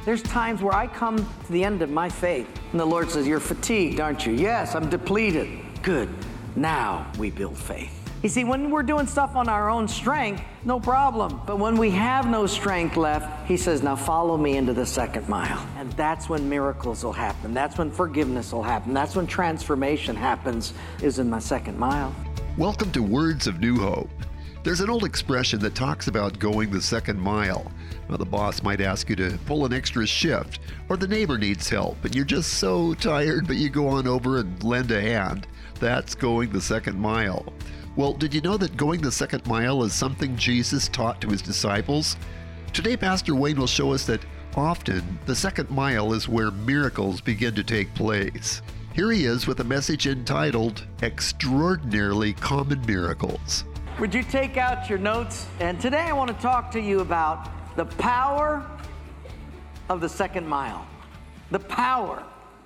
There's times where I come to the end of my faith, and the Lord says, you're fatigued, aren't you? Yes, I'm depleted. Good. Now we build faith. You see, when we're doing stuff on our own strength, no problem. But when we have no strength left, he says, now follow me into the second mile. And that's when miracles will happen. That's when forgiveness will happen. That's when transformation happens, is in my second mile. Welcome to Words of New Hope. There's an old expression that talks about going the second mile. Now, the boss might ask you to pull an extra shift, or the neighbor needs help, and you're just so tired, but you go on over and lend a hand. That's going the second mile. Well, did you know that going the second mile is something Jesus taught to his disciples? Today, Pastor Wayne will show us that often the second mile is where miracles begin to take place. Here he is with a message entitled, Extraordinarily Common Miracles. Would you take out your notes? And today I want to talk to you about the power of the second mile. The power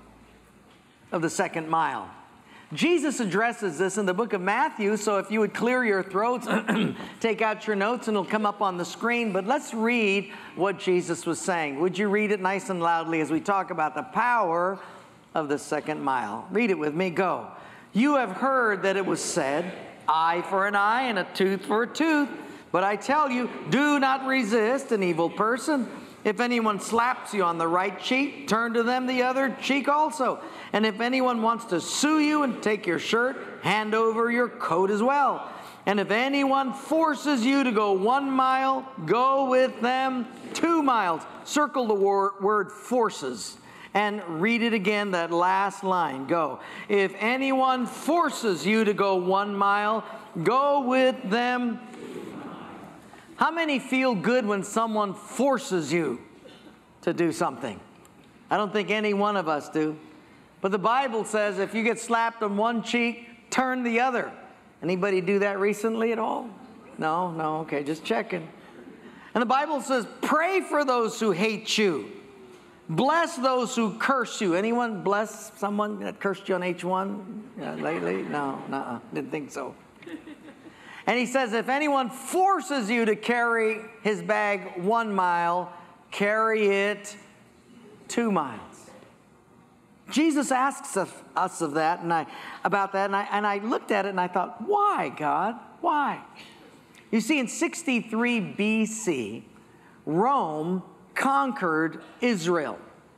of the second mile. Jesus addresses this in the book of Matthew, so if you would clear your throats, take out your notes and it'll come up on the screen. But let's read what Jesus was saying. Would you read it nice and loudly as we talk about the power of the second mile? Read it with me. Go. You have heard that it was said, eye for an eye and a tooth for a tooth. But I tell you, do not resist an evil person. If anyone slaps you on the right cheek, turn to them the other cheek also. And if anyone wants to sue you and take your shirt, hand over your coat as well. And if anyone forces you to go 1 mile, go with them 2 miles. Circle the word forces and read it again, that last line. Go. If anyone forces you to go 1 mile, go with them. How many feel good when someone forces you to do something? I don't think any one of us do. But the Bible says if you get slapped on one cheek, turn the other. Anybody do that recently at all? No, okay, just checking. And the Bible says, pray for those who hate you. Bless those who curse you. Anyone bless someone that cursed you on H1 lately? No, didn't think so. And he says, if anyone forces you to carry his bag 1 mile, carry it 2 miles. Jesus asks us of that, about that, and I looked at it and I thought, why, God? Why? You see, in 63 BC, Rome conquered Israel.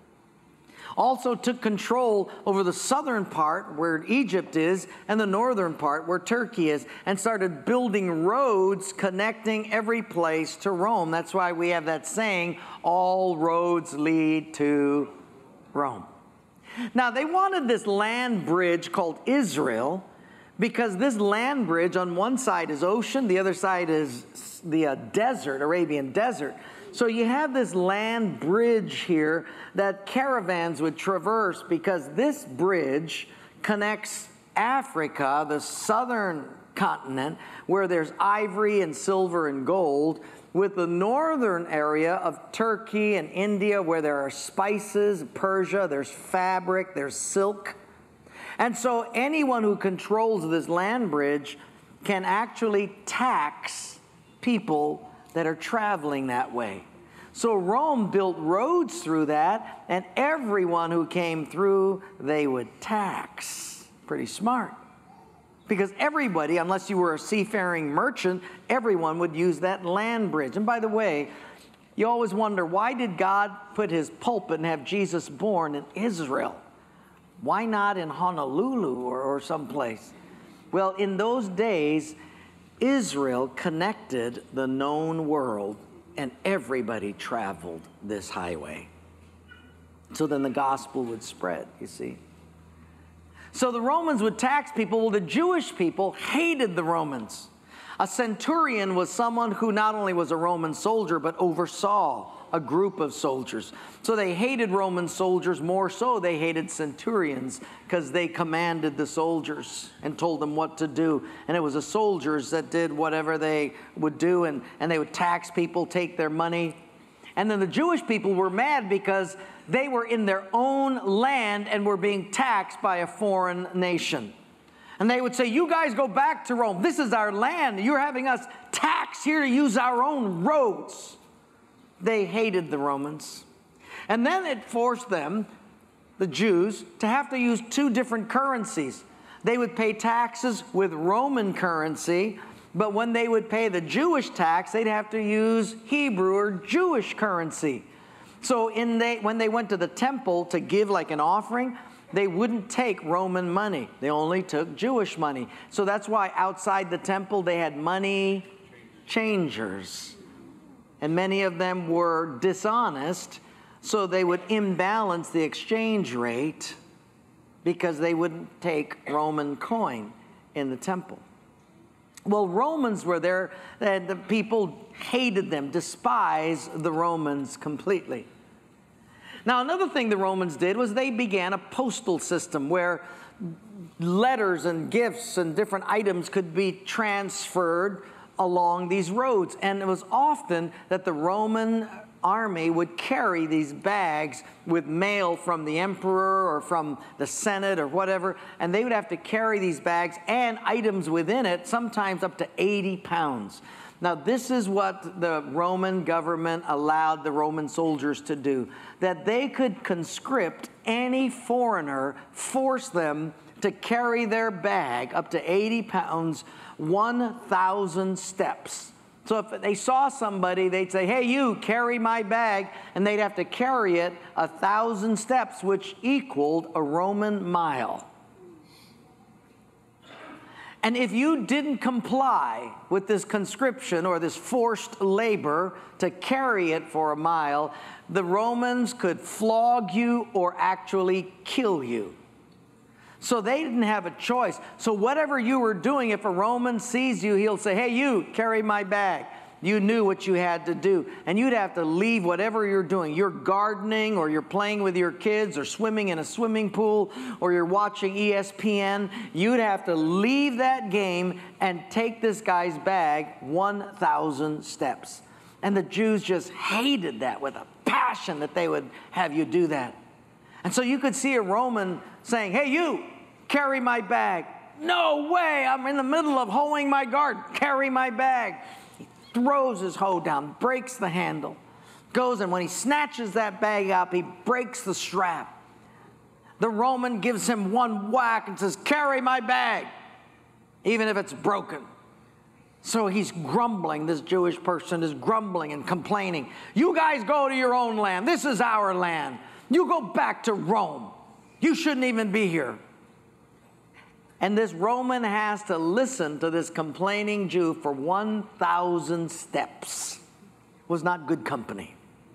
Also took control over the southern part where Egypt is and the northern part where Turkey is, and started building roads connecting every place to Rome. That's why we have that saying, all roads lead to Rome. Now, they wanted this land bridge called Israel because this land bridge on one side is ocean, the other side is the desert, Arabian desert. So you have this land bridge here that caravans would traverse because this bridge connects Africa, the southern continent, where there's ivory and silver and gold, with the northern area of Turkey and India, where there are spices, Persia, there's fabric, there's silk. And so anyone who controls this land bridge can actually tax people that are traveling that way. So Rome built roads through that, and everyone who came through, they would tax. Pretty smart. Because everybody, unless you were a seafaring merchant, everyone would use that land bridge. And by the way, you always wonder, why did God put his pulpit and have Jesus born in Israel? Why not in Honolulu or someplace? Well, in those days, Israel connected the known world, and everybody traveled this highway. So then the gospel would spread, you see. So the Romans would tax people. Well, the Jewish people hated the Romans. A centurion was someone who not only was a Roman soldier, but oversaw a group of soldiers. So they hated Roman soldiers. More so, they hated centurions because they commanded the soldiers and told them what to do. And it was the soldiers that did whatever they would do, and they would tax people, take their money. And then the Jewish people were mad because they were in their own land and were being taxed by a foreign nation. And they would say, you guys go back to Rome. This is our land. You're having us taxed here to use our own roads. They hated the Romans. And then it forced them, the Jews, to have to use two different currencies. They would pay taxes with Roman currency, but when they would pay the Jewish tax, they'd have to use Hebrew or Jewish currency. So when they went to the temple to give like an offering, they wouldn't take Roman money. They only took Jewish money. So that's why outside the temple they had money changers. And many of them were dishonest, so they would imbalance the exchange rate because they wouldn't take Roman coin in the temple. Well, Romans were there, and the people hated them, despised the Romans completely. Now, another thing the Romans did was they began a postal system where letters and gifts and different items could be transferred along these roads. And it was often that the Roman army would carry these bags with mail from the emperor or from the Senate or whatever, and they would have to carry these bags and items within it, sometimes up to 80 pounds. Now, this is what the Roman government allowed the Roman soldiers to do, that they could conscript any foreigner, force them to carry their bag up to 80 pounds, 1,000 steps. So if they saw somebody, they'd say, hey, you, carry my bag, and they'd have to carry it 1,000 steps, which equaled a Roman mile. And if you didn't comply with this conscription or this forced labor to carry it for a mile, the Romans could flog you or actually kill you. So they didn't have a choice. So whatever you were doing, if a Roman sees you, he'll say, hey, you, carry my bag. You knew what you had to do. And you'd have to leave whatever you're doing. You're gardening, or you're playing with your kids, or swimming in a swimming pool, or you're watching ESPN. You'd have to leave that game and take this guy's bag 1,000 steps. And the Jews just hated that with a passion, that they would have you do that. And so you could see a Roman saying, hey, you, carry my bag. No way, I'm in the middle of hoeing my garden. Carry my bag. He throws his hoe down, breaks the handle, goes, and when he snatches that bag up, he breaks the strap. The Roman gives him one whack and says, carry my bag, even if it's broken. So he's grumbling, this Jewish person is grumbling and complaining. You guys go to your own land. This is our land. You go back to Rome. You shouldn't even be here. And this Roman has to listen to this complaining Jew for 1,000 steps. Was not good company.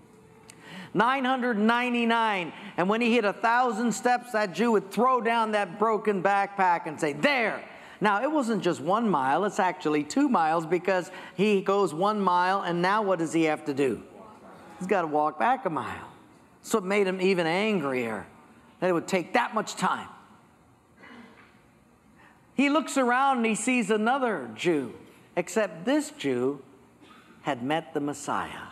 999, and when he hit 1,000 steps, that Jew would throw down that broken backpack and say, there. Now, it wasn't just 1 mile, it's actually 2 miles, because he goes 1 mile, and now what does he have to do? He's got to walk back a mile. So it made him even angrier that it would take that much time. He looks around and he sees another Jew, except this Jew had met the Messiah.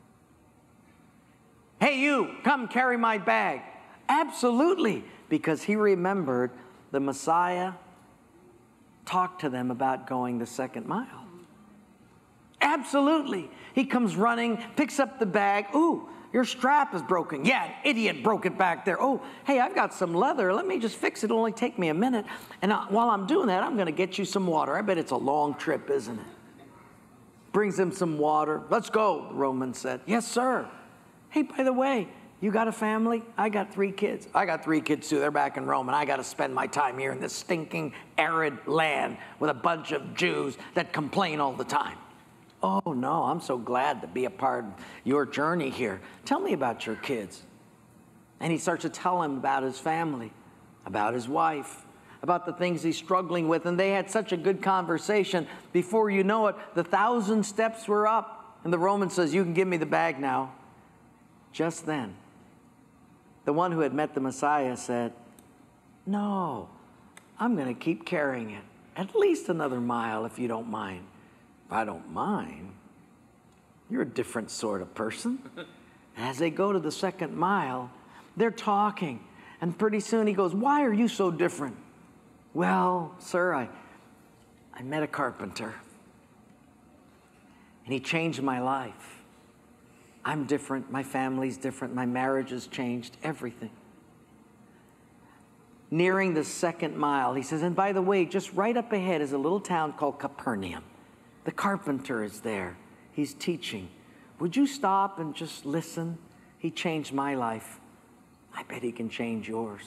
Hey, you, come carry my bag. Absolutely, because he remembered the Messiah talked to them about going the 2nd mile. Absolutely. He comes running, picks up the bag. Ooh, your strap is broken. Yeah, an idiot broke it back there. Oh, hey, I've got some leather. Let me just fix it. It'll only take me a minute. And while I'm doing that, I'm going to get you some water. I bet it's a long trip, isn't it? Brings him some water. Let's go, the Roman said. Yes, sir. Hey, by the way, you got a family? I got 3 kids. I got 3 kids, too. They're back in Rome, and I got to spend my time here in this stinking, arid land with a bunch of Jews that complain all the time. Oh, no, I'm so glad to be a part of your journey here. Tell me about your kids. And he starts to tell him about his family, about his wife, about the things he's struggling with. And they had such a good conversation. Before you know it, the 1,000 steps were up. And the Roman says, you can give me the bag now. Just then, the one who had met the Messiah said, no, I'm going to keep carrying it. At least another mile, if you don't mind. If I don't mind, you're a different sort of person. As they go to the 2nd mile, they're talking. And pretty soon he goes, why are you so different? Well, sir, I met a carpenter. And he changed my life. I'm different. My family's different. My marriage has changed. Everything. Nearing the 2nd mile, he says, and by the way, just right up ahead is a little town called Capernaum. The carpenter is there. He's teaching. Would you stop and just listen? He changed my life. I bet he can change yours.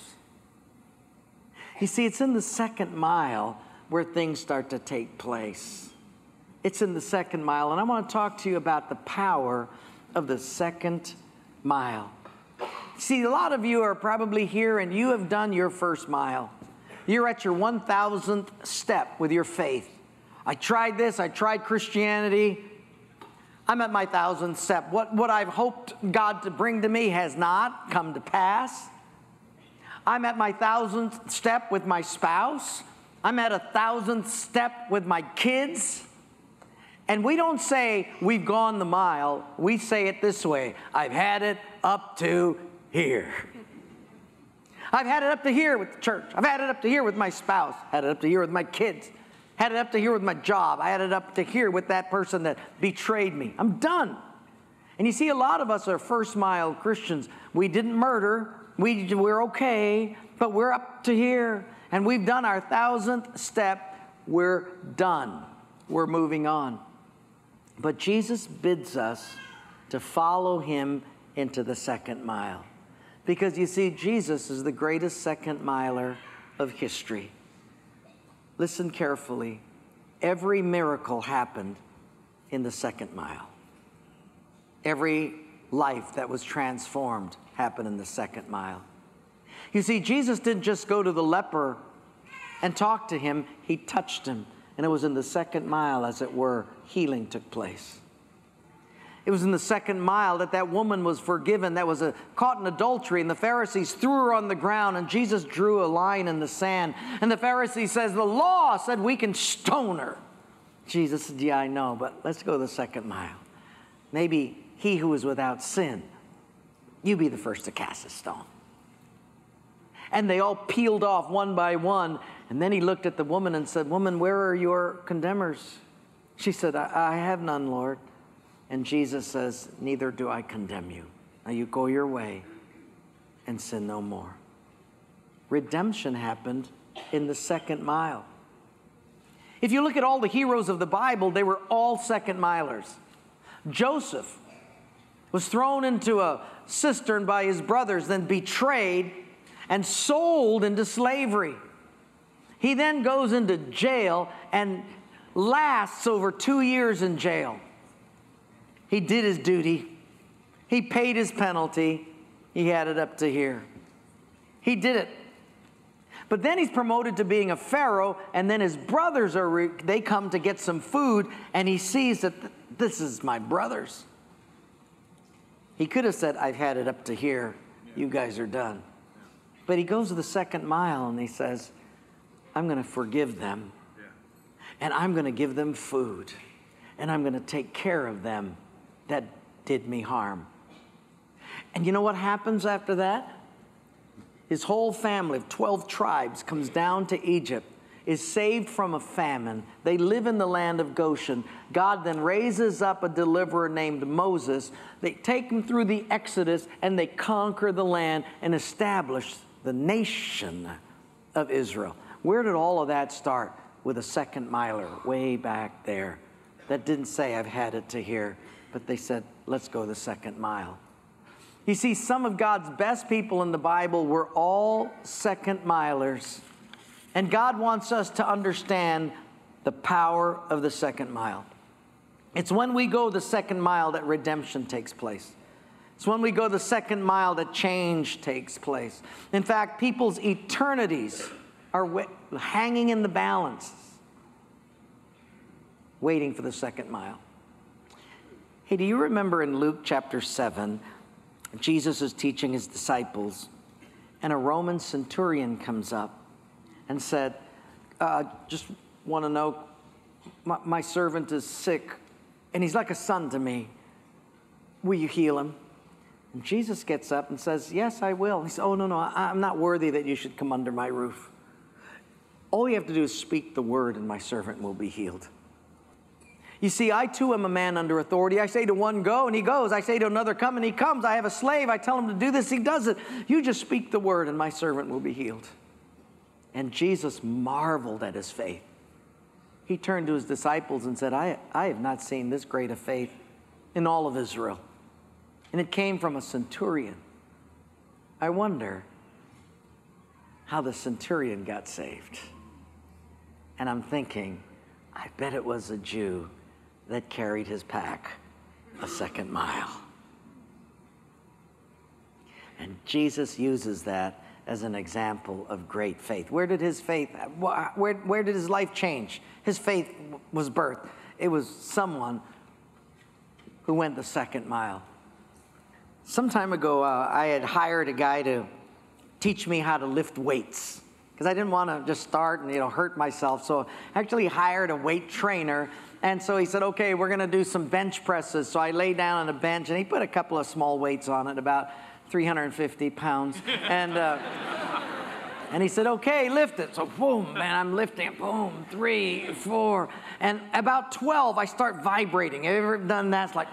You see, it's in the 2nd mile where things start to take place. It's in the 2nd mile, and I want to talk to you about the power of the 2nd mile. See, a lot of you are probably here and you have done your 1st mile. You're at your 1,000th step with your faith. I tried this, I tried Christianity. I'm at my 1,000th step. What I've hoped God to bring to me has not come to pass. I'm at my 1,000th step with my spouse. I'm at 1,000th step with my kids. And we don't say we've gone the mile. We say it this way: I've had it up to here. I've had it up to here with the church. I've had it up to here with my spouse. Had it up to here with my kids. Had it up to here with my job. I had it up to here with that person that betrayed me. I'm done. And you see, a lot of us are 1st mile Christians. We didn't murder. We're okay, but we're up to here. And we've done our 1,000th step. We're done. We're moving on. But Jesus bids us to follow him into the 2nd mile. Because you see, Jesus is the greatest 2nd miler of history. Listen carefully. Every miracle happened in the 2nd mile. Every life that was transformed happened in the 2nd mile. You see, Jesus didn't just go to the leper and talk to him. He touched him. And it was in the 2nd mile, as it were, healing took place. It was in the 2nd mile that woman was forgiven, that was caught in adultery, and the Pharisees threw her on the ground, and Jesus drew a line in the sand. And the Pharisee says, the law said we can stone her. Jesus said, yeah, I know, but let's go the 2nd mile. Maybe he who is without sin, you be the first to cast a stone. And they all peeled off one by one. And then he looked at the woman and said, woman, where are your condemners? She said, I have none, Lord. And Jesus says, neither do I condemn you. Now you go your way and sin no more. Redemption happened in the 2nd mile. If you look at all the heroes of the Bible, they were all 2nd milers. Joseph was thrown into a cistern by his brothers, then betrayed and sold into slavery. He then goes into jail and lasts over 2 years in jail. He did his duty. He paid his penalty. He had it up to here. He did it. But then he's promoted to being a pharaoh, and then his brothers they come to get some food, and he sees that this is my brothers. He could have said, I've had it up to here. You guys are done. But he goes to the 2nd mile, and he says, I'm going to forgive them, and I'm going to give them food, and I'm going to take care of them that did me harm. And you know what happens after that? His whole family of 12 tribes comes down to Egypt, is saved from a famine. They live in the land of Goshen. God then raises up a deliverer named Moses. They take him through the Exodus, and they conquer the land and establish the nation of Israel. Where did all of that start? With a 2nd miler way back there that didn't say, I've had it to here, but they said, let's go the 2nd mile. You see, some of God's best people in the Bible were all 2nd milers. And God wants us to understand the power of the 2nd mile. It's when we go the 2nd mile that redemption takes place. It's when we go the 2nd mile that change takes place. In fact, people's eternities are hanging in the balance, waiting for the 2nd mile. Hey, do you remember in Luke chapter 7, Jesus is teaching his disciples, and a Roman centurion comes up and said, just want to know, my servant is sick, and he's like a son to me. Will you heal him? And Jesus gets up and says, yes, I will. He says, oh, no, I'm not worthy that you should come under my roof. All you have to do is speak the word, and my servant will be healed. You see, I too am a man under authority. I say to one, go, and he goes. I say to another, come, and he comes. I have a slave. I tell him to do this, he does it. You just speak the word, and my servant will be healed. And Jesus marveled at his faith. He turned to his disciples and said, I have not seen this great a faith in all of Israel. And it came from a centurion. I wonder how the centurion got saved. And I'm thinking, I bet it was a Jew that carried his pack a second mile. And Jesus uses that as an example of great faith. Where did his faith, where did his life change? His faith was birthed. It was someone who went the second mile. Some time ago, I had hired a guy to teach me how to lift weights, because I didn't want to just start and hurt myself. So I actually hired a weight trainer. And so he said, okay, we're going to do some bench presses. So I lay down on a bench, and he put a couple of small weights on it, about 350 pounds. And he said, okay, lift it. So boom, man, I'm lifting it. Boom, 3, 4. And about 12, I start vibrating. Have you ever done that? It's like,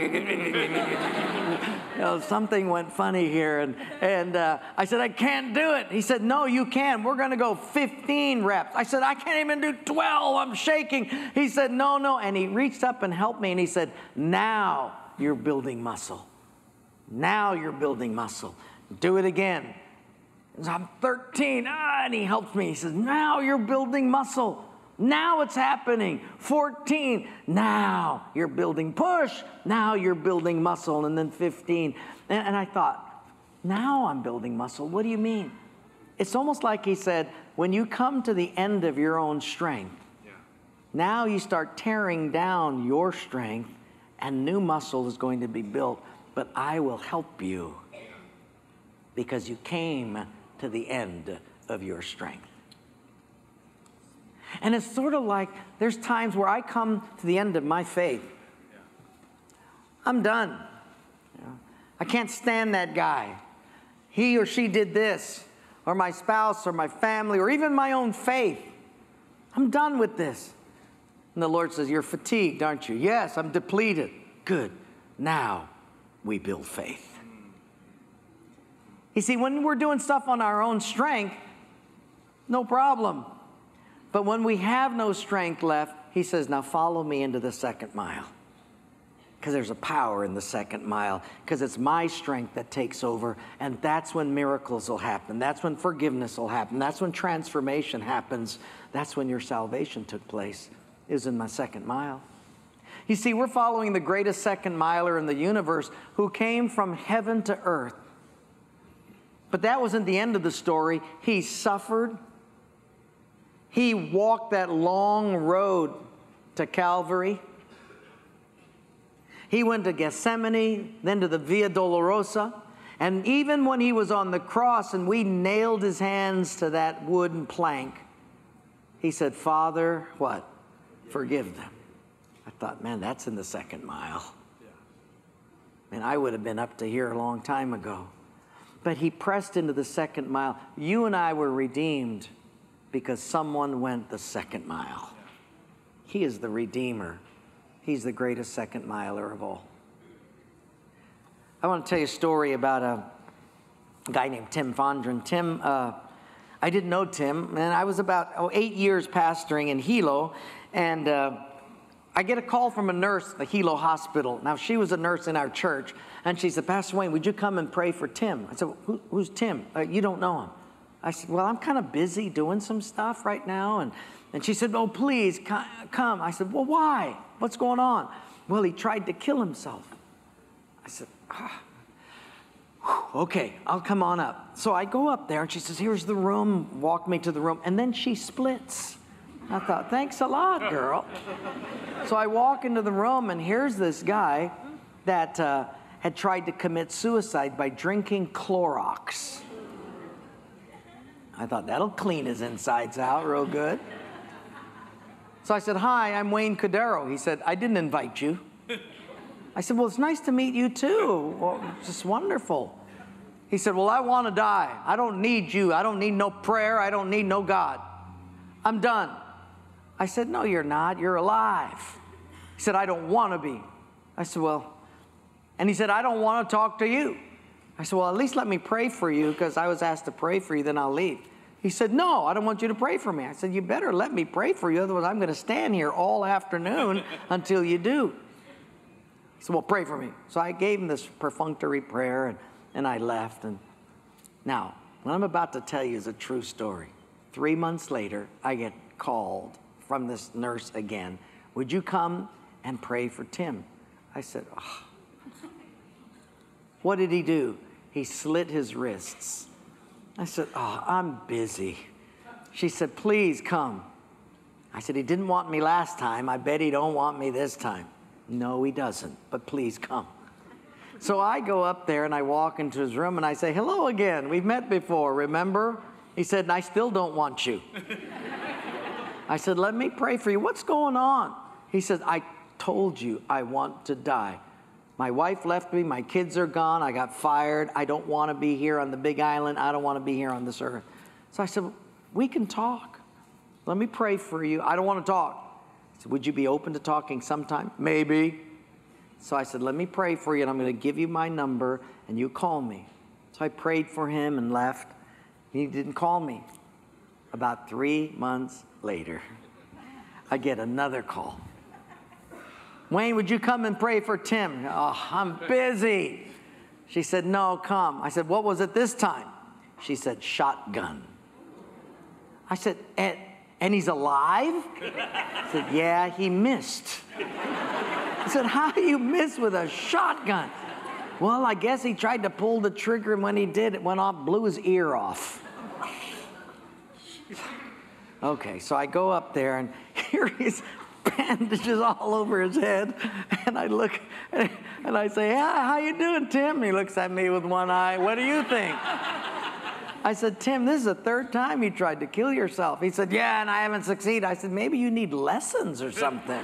something went funny here. And I said, I can't do it. He said, no, you can. We're going to go 15 reps. I said, I can't even do 12. I'm shaking. He said, no. And he reached up and helped me. And he said, now you're building muscle. Now you're building muscle. Do it again. So I'm 13, and he helps me. He says, now you're building muscle. Now it's happening. 14, now you're building push. Now you're building muscle. And then 15. And I thought, now I'm building muscle. What do you mean? It's almost like he said, when you come to the end of your own strength, now you start tearing down your strength, and new muscle is going to be built. But I will help you because you came to the end of your strength. And it's sort of like there's times where I come to the end of my faith. I'm done. I can't stand that guy. He or she did this, or my spouse, or my family, or even my own faith. I'm done with this. And the Lord says, you're fatigued, aren't you? Yes, I'm depleted. Good. Now we build faith. You see, when we're doing stuff on our own strength, no problem. But when we have no strength left, he says, now follow me into the second mile. Because there's a power in the second mile. Because it's my strength that takes over. And that's when miracles will happen. That's when forgiveness will happen. That's when transformation happens. That's when your salvation took place. It was in my second mile. You see, we're following the greatest second miler in the universe who came from heaven to earth. But that wasn't the end of the story. He suffered. He walked that long road to Calvary. He went to Gethsemane, then to the Via Dolorosa. And even when he was on the cross and we nailed his hands to that wooden plank, he said, Father, what? Forgive them. I thought, man, that's in the second mile. Man, I would have been up to here a long time ago. But he pressed into the second mile. You and I were redeemed because someone went the second mile. He is the Redeemer. He's the greatest second miler of all. I want to tell you a story about a guy named Tim Fondren. Tim, I didn't know Tim, and I was about 8 years pastoring in Hilo, and I get a call from a nurse at the Hilo Hospital. Now, she was a nurse in our church, and she said, Pastor Wayne, would you come and pray for Tim? I said, who's Tim? You don't know him. I said, well, I'm kind of busy doing some stuff right now. And she said, oh, please, come. I said, well, why? What's going on? Well, he tried to kill himself. I said, okay, I'll come on up. So I go up there, and she says, here's the room. Walk me to the room. And then she splits. I thought, thanks a lot, girl. So I walk into the room, and here's this guy that had tried to commit suicide by drinking Clorox. I thought, that'll clean his insides out real good. So I said, hi, I'm Wayne Cordero. He said, I didn't invite you. I said, well, it's nice to meet you too. Well, it's just wonderful. He said, well, I want to die. I don't need you. I don't need no prayer. I don't need no God. I'm done. I said, no, you're not. You're alive. He He said, I don't want to be. I said, well, and he said, I don't want to talk to you. I said, well, at least let me pray for you, because I was asked to pray for you, then I'll leave. He said, no, I don't want you to pray for me. I said, you better let me pray for you, otherwise I'm going to stand here all afternoon until you do. He said, well, pray for me. So I gave him this perfunctory prayer, and I left. And now, what I'm about to tell you is a true story. 3 months later, I get called from this nurse again. Would you come and pray for Tim? I said, oh. What did he do? He slit his wrists. I said, oh, I'm busy. She said, please come. I said, he didn't want me last time. I bet he don't want me this time. No, he doesn't, but please come. So I go up there and I walk into his room and I say, hello again. We've met before, remember? He said, and I still don't want you. I said, let me pray for you. What's going on? He said, I told you I want to die. My wife left me, my kids are gone, I got fired, I don't want to be here on the big island, I don't want to be here on this earth. So I said, we can talk. Let me pray for you. I don't want to talk. He said, would you be open to talking sometime? Maybe. So I said, let me pray for you, and I'm going to give you my number, and you call me. So I prayed for him and left. He didn't call me. About 3 months later, I get another call. Wayne, would you come and pray for Tim? Oh, I'm busy. She said, no, come. I said, what was it this time? She said, shotgun. I said, and he's alive? I said, yeah, he missed. I said, how do you miss with a shotgun? Well, I guess he tried to pull the trigger, and when he did, it went off, blew his ear off. Okay, so I go up there, and here he's bandages all over his head, and I look and I say, how you doing, Tim? He looks at me with one eye. What do you think? I said, Tim, this is the third time you tried to kill yourself. He said, yeah, and I haven't succeeded. I said, maybe you need lessons or something.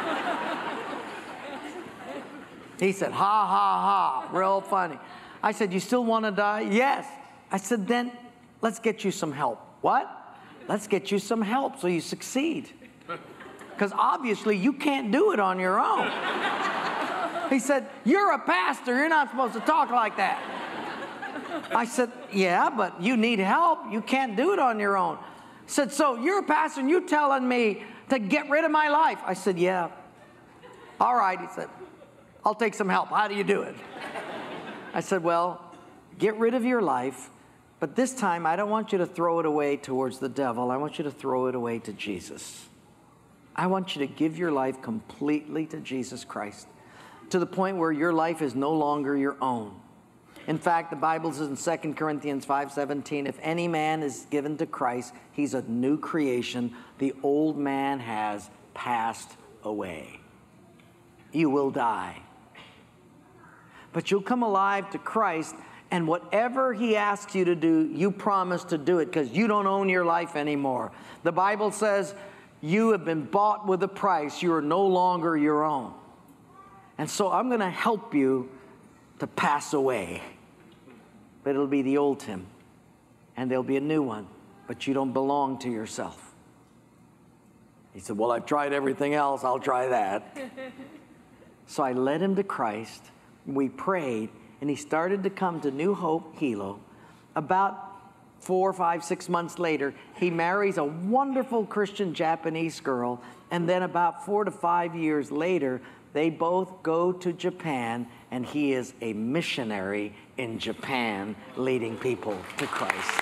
He said, ha, ha, ha, real funny. I said, you still want to die? Yes. I said, then let's get you some help. What? Let's get you some help so you succeed. Because obviously you can't do it on your own. He said, you're a pastor. You're not supposed to talk like that. I said, yeah, but you need help. You can't do it on your own. He said, so you're a pastor and you're telling me to get rid of my life? I said, yeah. All right, he said, I'll take some help. How do you do it? I said, well, get rid of your life, but this time I don't want you to throw it away towards the devil. I want you to throw it away to Jesus. I want you to give your life completely to Jesus Christ, to the point where your life is no longer your own. In fact, the Bible says in 2 Corinthians 5:17, if any man is given to Christ, he's a new creation. The old man has passed away. You will die. But you'll come alive to Christ, and whatever he asks you to do, you promise to do it, because you don't own your life anymore. The Bible says you have been bought with a price. You are no longer your own. And so I'm going to help you to pass away. But it'll be the old Tim, and there'll be a new one, but you don't belong to yourself. He said, well, I've tried everything else. I'll try that. So I led him to Christ. We prayed, and he started to come to New Hope, Hilo. About 4, 5, 6 months later, he marries a wonderful Christian Japanese girl, and then about 4 to 5 years later, they both go to Japan, and he is a missionary in Japan, leading people to Christ.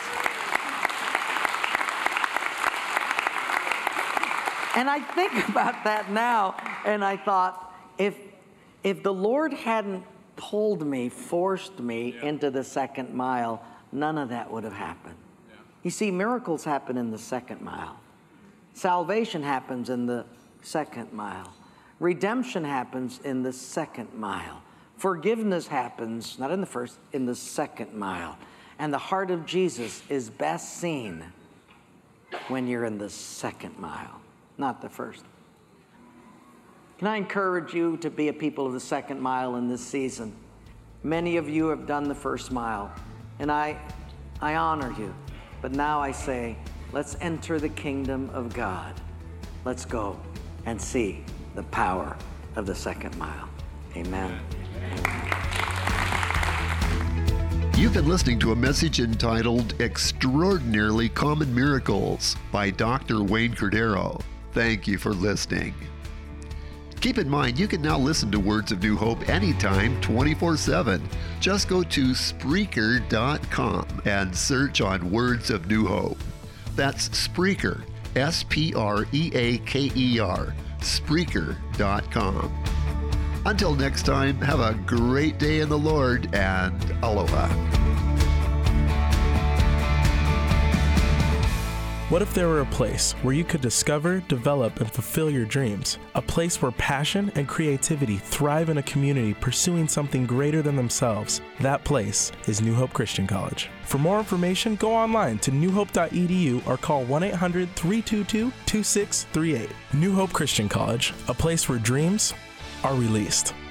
And I think about that now, and I thought, if the Lord hadn't pulled me, forced me into the second mile, none of that would have happened. Yeah. You see, miracles happen in the second mile. Salvation happens in the second mile. Redemption happens in the second mile. Forgiveness happens, not in the first, in the second mile. And the heart of Jesus is best seen when you're in the second mile, not the first. Can I encourage you to be a people of the second mile in this season? Many of you have done the first mile, and I honor you. But now I say, let's enter the kingdom of God. Let's go and see the power of the second mile. Amen. You've been listening to a message entitled Extraordinarily Common Miracles by Dr. Wayne Cordeiro. Thank you for listening. Keep in mind, you can now listen to Words of New Hope anytime, 24/7. Just go to Spreaker.com and search on Words of New Hope. That's Spreaker, Spreaker, Spreaker.com. Until next time, have a great day in the Lord, and aloha. What if there were a place where you could discover, develop, and fulfill your dreams? A place where passion and creativity thrive in a community pursuing something greater than themselves. That place is New Hope Christian College. For more information, go online to newhope.edu or call 1-800-322-2638. New Hope Christian College, a place where dreams are released.